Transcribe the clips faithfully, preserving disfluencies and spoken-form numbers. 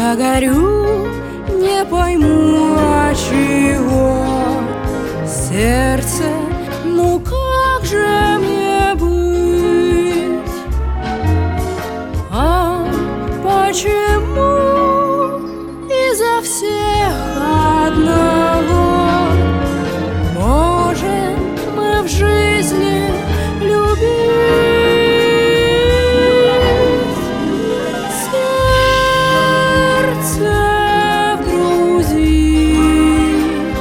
Я горю, не пойму от чего. Сердце, ну как же мне быть? А почему изо всех одного можем мы в жизни любить? Сердце в груди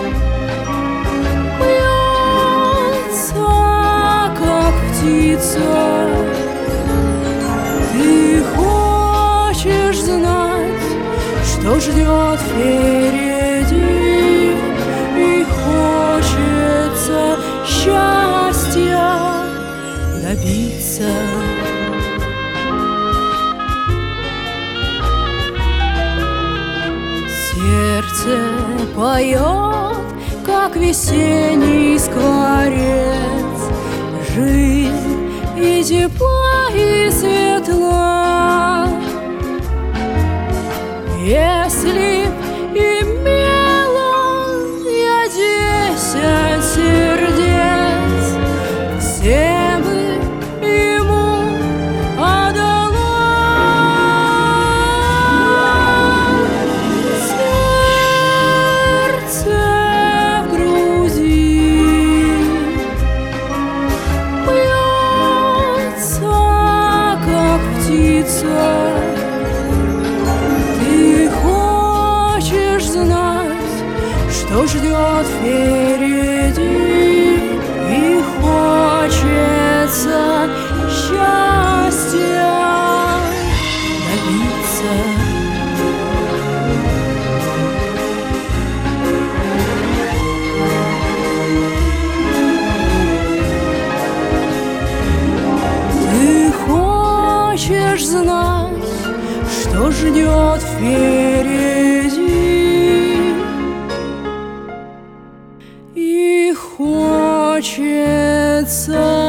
бьется, как птица. Ты хочешь знать, что ждет впереди, и хочется счастья добиться. Сердце поет, как весенний скворец, жизнь и тепла, и светла. Если имела я десять сердец, все бы ему отдала. Сердце в груди бьется, как птица. Что ждет впереди, и хочется счастья добиться. Ты хочешь знать, что ждет впереди, и хочется